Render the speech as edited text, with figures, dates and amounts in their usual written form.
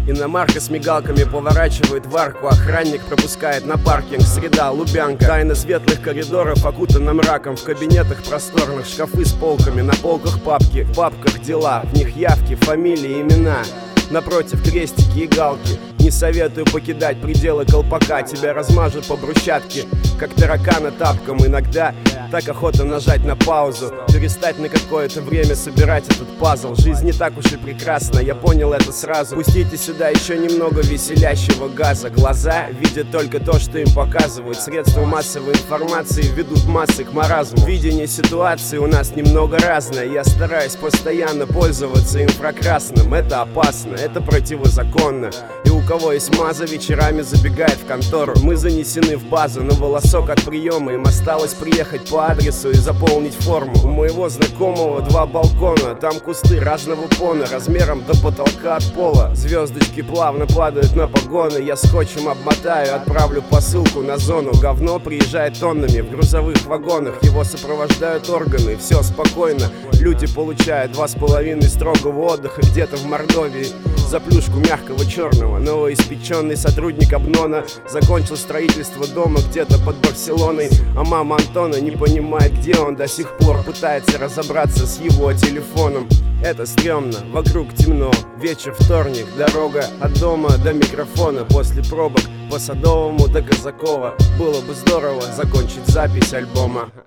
Иномарка с мигалками поворачивает в арку. Охранник пропускает на паркинг. Среда, Лубянка. Тайна светлых коридоров окутана мраком. В кабинетах просторных шкафы с полками. На полках папки, в папках дела. В них явки, фамилии, имена. Напротив крестики и галки. Не советую покидать пределы колпака. Тебя размажут по брусчатке, как таракана тапком. Иногда так охота нажать на паузу, перестать на какое-то время собирать этот пазл. Жизнь не так уж и прекрасна, я понял это сразу. Пустите сюда еще немного веселящего газа. Глаза видят только то, что им показывают. Средства массовой информации ведут массы к маразму. Видение ситуации у нас немного разное. Я стараюсь постоянно пользоваться инфракрасным. Это опасно, это противозаконно. И у кого есть маза, вечерами забегает в контору. Мы занесены в базу на волосок от приема. Им осталось приехать по адресу и заполнить форму. У моего знакомого 2 балкона. Там кусты разного фона, размером до потолка от пола. Звездочки плавно падают на погоны. Я скотчем обмотаю, отправлю посылку на зону. Говно приезжает тоннами в грузовых вагонах. Его сопровождают органы, все спокойно. Люди получают 2,5 строгого отдыха где-то в Мордовии за плюшку мягкого черного. Новоиспеченный сотрудник Обнона закончил строительство дома где-то под Барселоной. А мама Антона не понимает, где он, до сих пор пытается разобраться с его телефоном. Это стрёмно, вокруг темно. Вечер, вторник, дорога от дома до микрофона. После пробок по Садовому до Казакова. Было бы здорово закончить запись альбома.